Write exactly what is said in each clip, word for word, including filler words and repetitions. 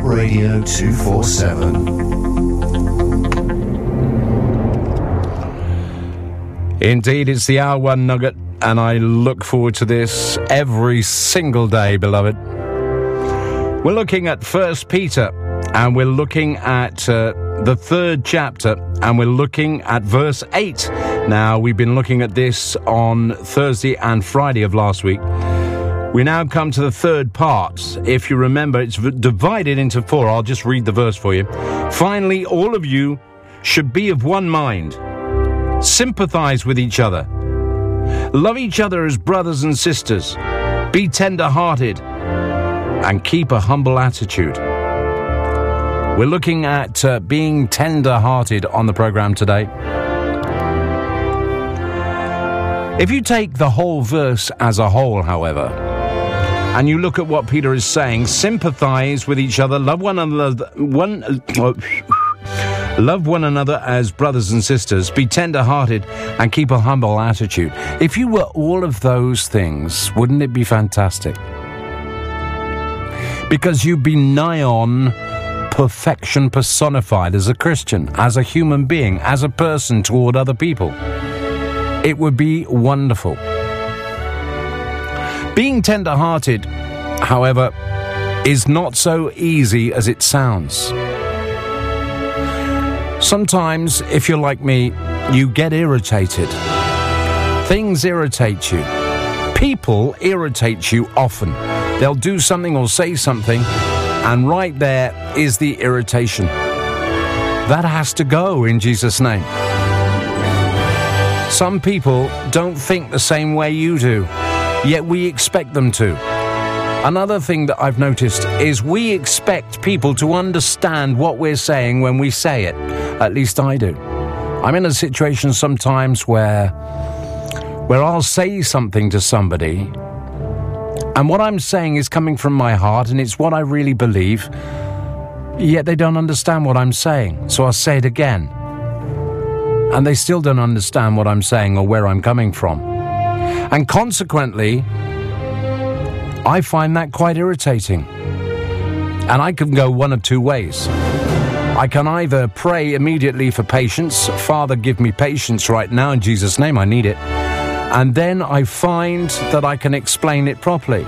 Radio two forty-seven. Indeed, it's the hour one nugget, and I look forward to this every single day, beloved. We're looking at First Peter, and we're looking at uh, the third chapter, and we're looking at verse eight. Now, we've been looking at this on Thursday and Friday of last week. We now come to the third part. If you remember, it's divided into four. I'll just read the verse for you. Finally, all of you should be of one mind. Sympathize with each other. Love each other as brothers and sisters. Be tender-hearted and keep a humble attitude. We're looking at uh, being tender-hearted on the program today. If you take the whole verse as a whole, however, and you look at what Peter is saying, sympathize with each other, love one another, one, uh, love one another as brothers and sisters, be tender-hearted, and keep a humble attitude. If you were all of those things, wouldn't it be fantastic? Because you'd be nigh on perfection personified as a Christian, as a human being, as a person toward other people. It would be wonderful. Being tender-hearted, however, is not so easy as it sounds. Sometimes, if you're like me, you get irritated. Things irritate you. People irritate you often. They'll do something or say something, and right there is the irritation. That has to go in Jesus' name. Some people don't think the same way you do, yet we expect them to. Another thing that I've noticed is we expect people to understand what we're saying when we say it. At least I do. I'm in a situation sometimes where, where I'll say something to somebody, and what I'm saying is coming from my heart, and it's what I really believe, yet they don't understand what I'm saying. So I'll say it again, and they still don't understand what I'm saying or where I'm coming from. And consequently, I find that quite irritating. And I can go one of two ways. I can either pray immediately for patience. Father, give me patience right now in Jesus' name, I need it. And then I find that I can explain it properly.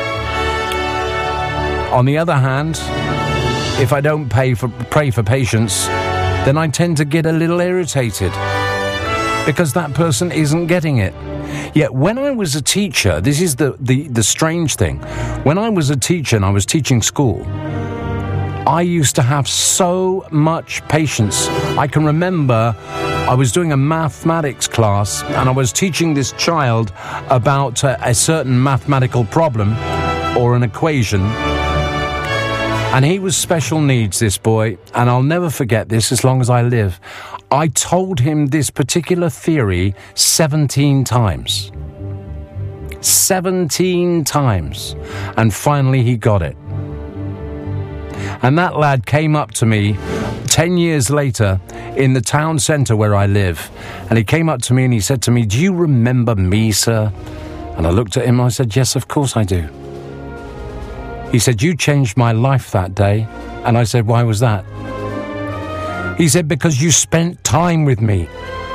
On the other hand, if I don't pay for, pray for patience, then I tend to get a little irritated because that person isn't getting it. Yet when I was a teacher, this is the, the, the strange thing. When I was a teacher and I was teaching school, I used to have so much patience. I can remember I was doing a mathematics class and I was teaching this child about a, a certain mathematical problem or an equation. And he was special needs, this boy, and I'll never forget this as long as I live. I told him this particular theory seventeen times. seventeen times. And finally he got it. And that lad came up to me ten years later in the town centre where I live. And he came up to me and he said to me, "Do you remember me, sir?" And I looked at him and I said, "Yes, of course I do." He said, "You changed my life that day." And I said, "Why was that?" He said, "Because you spent time with me."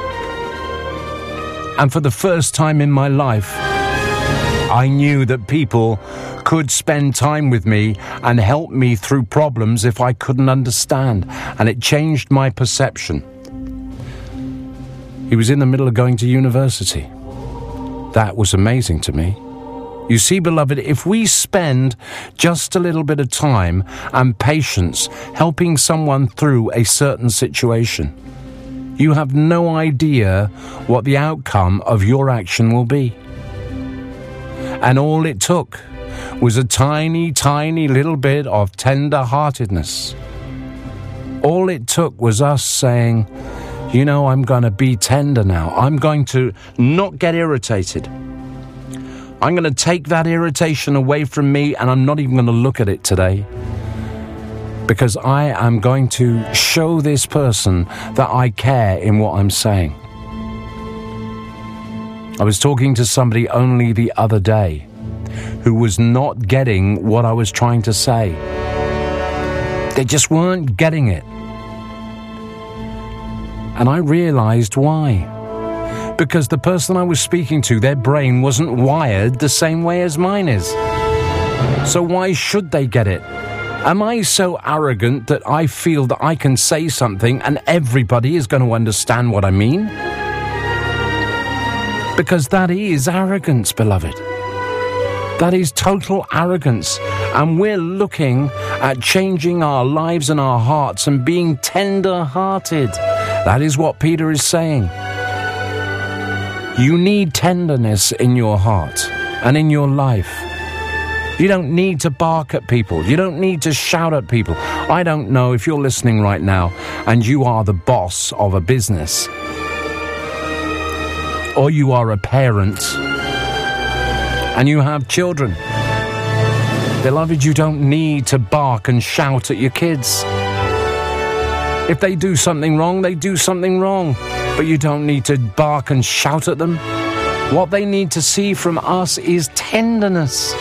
And for the first time in my life, I knew that people could spend time with me and help me through problems if I couldn't understand. And it changed my perception. He was in the middle of going to university. That was amazing to me. You see, beloved, if we spend just a little bit of time and patience helping someone through a certain situation, you have no idea what the outcome of your action will be. And all it took was a tiny, tiny little bit of tender-heartedness. All it took was us saying, you know, I'm going to be tender now. I'm going to not get irritated. I'm going to take that irritation away from me, and I'm not even going to look at it today. Because I am going to show this person that I care in what I'm saying. I was talking to somebody only the other day who was not getting what I was trying to say. They just weren't getting it. And I realized why. Because the person I was speaking to, their brain wasn't wired the same way as mine is. So why should they get it? Am I so arrogant that I feel that I can say something and everybody is going to understand what I mean? Because that is arrogance, beloved. That is total arrogance. And we're looking at changing our lives and our hearts and being tender-hearted. That is what Peter is saying. You need tenderness in your heart and in your life. You don't need to bark at people. You don't need to shout at people. I don't know if you're listening right now and you are the boss of a business, or you are a parent and you have children. Beloved, you don't need to bark and shout at your kids. If they do something wrong, they do something wrong. But you don't need to bark and shout at them. What they need to see from us is tenderness.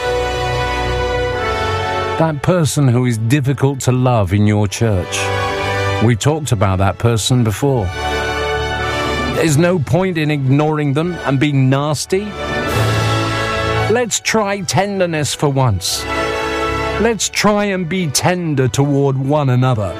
That person who is difficult to love in your church. We talked about that person before. There's no point in ignoring them and being nasty. Let's try tenderness for once. Let's try and be tender toward one another.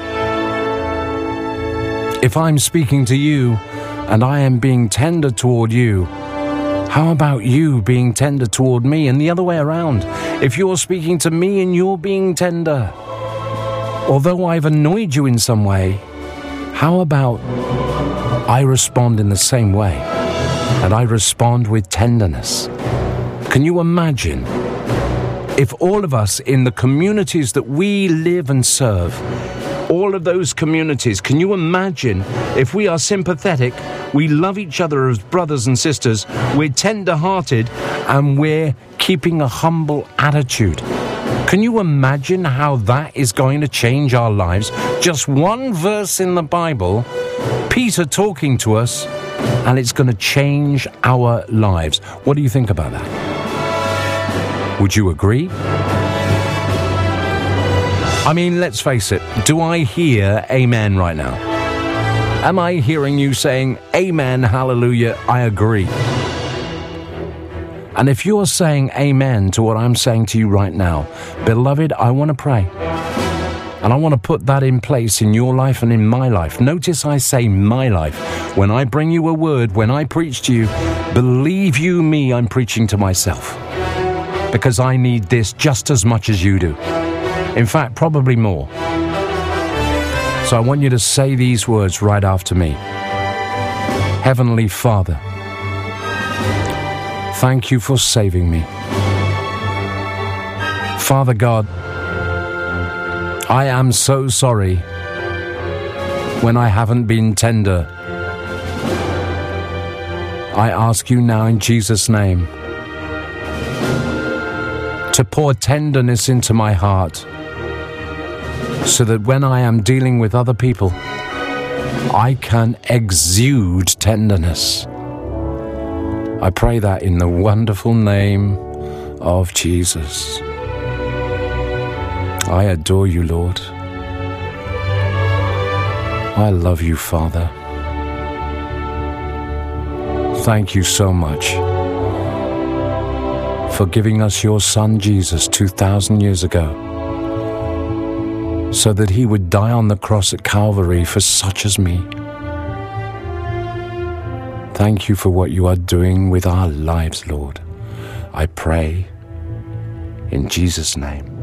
If I'm speaking to you and I am being tender toward you, how about you being tender toward me, and the other way around? If you're speaking to me and you're being tender, although I've annoyed you in some way, how about I respond in the same way, and I respond with tenderness? Can you imagine if all of us in the communities that we live and serve, all of those communities, can you imagine if we are sympathetic, we love each other as brothers and sisters, we're tender-hearted, and we're keeping a humble attitude? Can you imagine how that is going to change our lives? Just one verse in the Bible, Peter talking to us, and it's going to change our lives. What do you think about that? Would you agree? I mean, let's face it, do I hear amen right now? Am I hearing you saying, amen, hallelujah, I agree? And if you're saying amen to what I'm saying to you right now, beloved, I want to pray. And I want to put that in place in your life and in my life. Notice I say my life. When I bring you a word, when I preach to you, believe you me, I'm preaching to myself. Because I need this just as much as you do. In fact, probably more. So I want you to say these words right after me. Heavenly Father, thank you for saving me. Father God, I am so sorry when I haven't been tender. I ask you now in Jesus' name to pour tenderness into my heart, so that when I am dealing with other people, I can exude tenderness. I pray that in the wonderful name of Jesus. I adore you, Lord. I love you, Father. Thank you so much for giving us your Son, Jesus, two thousand years ago, so that he would die on the cross at Calvary for such as me. Thank you for what you are doing with our lives, Lord. I pray in Jesus' name.